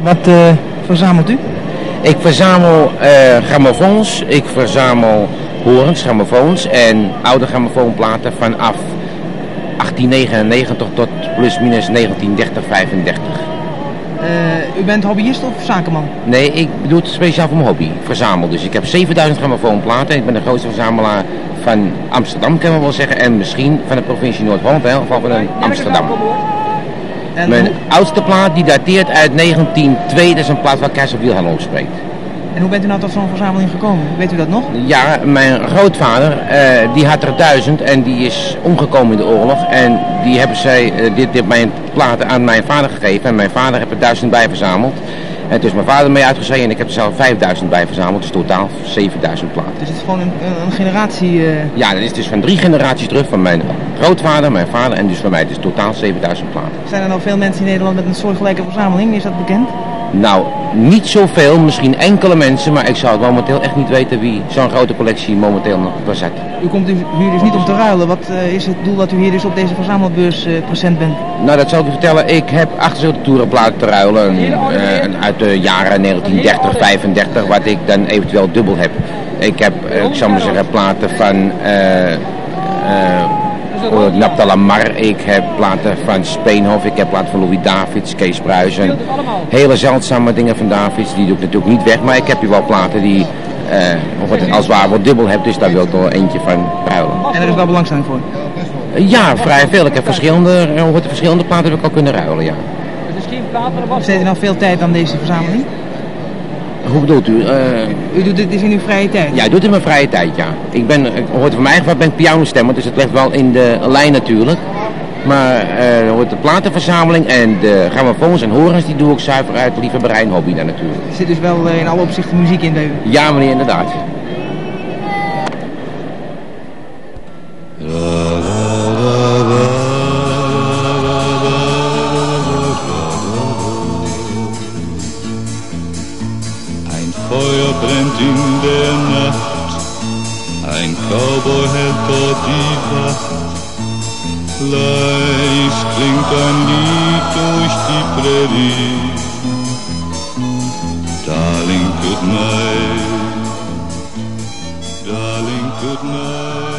Wat verzamelt u? Ik verzamel grammofoons, ik verzamel horens, grammofoons en oude grammofoonplaten vanaf 1899 tot plusminus 1930, 35. U bent hobbyist of zakenman? Nee, ik doe het speciaal voor mijn hobby. Ik verzamel. Dus ik heb 7000 grammofoonplaten. Ik ben de grootste verzamelaar van Amsterdam, kan we wel zeggen. En misschien van de provincie Noord-Holland, in ieder geval van Amsterdam. En mijn oudste plaat die dateert uit 1902. Dat is een plaat waar Keizer Wilhelm op spreekt. En hoe bent u nou tot zo'n verzameling gekomen? Weet u dat nog? Ja, mijn grootvader, die had er 1000 en die is omgekomen in de oorlog. En die hebben zij dit mijn platen aan mijn vader gegeven. En mijn vader heeft er 1000 bij verzameld. En toen is mijn vader mee uitgezeten en ik heb er zelf 5000 bij verzameld. Dus totaal 7000 platen. Dus het is gewoon een generatie... Ja, dat is dus van 3 generaties terug. Van mijn grootvader, mijn vader en dus van mij. Dus totaal 7000 platen. Zijn er nou veel mensen in Nederland met een soortgelijke verzameling? Is dat bekend? Nou, niet zoveel, misschien enkele mensen, maar ik zou het momenteel echt niet weten wie zo'n grote collectie momenteel nog bezet. U komt hier dus niet om te ruilen. Wat is het doel dat u hier dus op deze verzamelbeurs present bent? Nou, dat zal ik u vertellen. Ik heb 8 toerenplaten te ruilen uit de jaren 1930, 35, wat ik dan eventueel dubbel heb. Ik heb, ik zou maar zeggen, platen van Napta Lamar, ik heb platen van Speenhof, ik heb platen van Louis Davids, Kees Pruis en hele zeldzame dingen van Davids, die doe ik natuurlijk niet weg, maar ik heb hier wel platen die als het ware wat dubbel heb, dus daar wil ik er eentje van ruilen. En er is wel belangstelling voor? Ja, vrij veel. Ik heb verschillende platen heb ik al kunnen ruilen, ja. Besteedt u nou veel tijd aan deze verzameling? Hoe bedoelt u? U doet dit dus in uw vrije tijd? Ja, ik doe het in mijn vrije tijd, ja. Hoort van mij geval ben ik pianostemmer, dus het ligt wel in de lijn natuurlijk. Maar hoort de platenverzameling en de grammofoons en horens, die doe ik zuiver uit liefhebberij en hobby dan natuurlijk. Er zit dus wel in alle opzichten muziek in bij u? Ja, meneer, inderdaad. Feuer brennt in der Nacht, ein Cowboy hält dort die Wacht. Leis klingt ein Lied durch die Prärie. Darling, good night, darling, good night.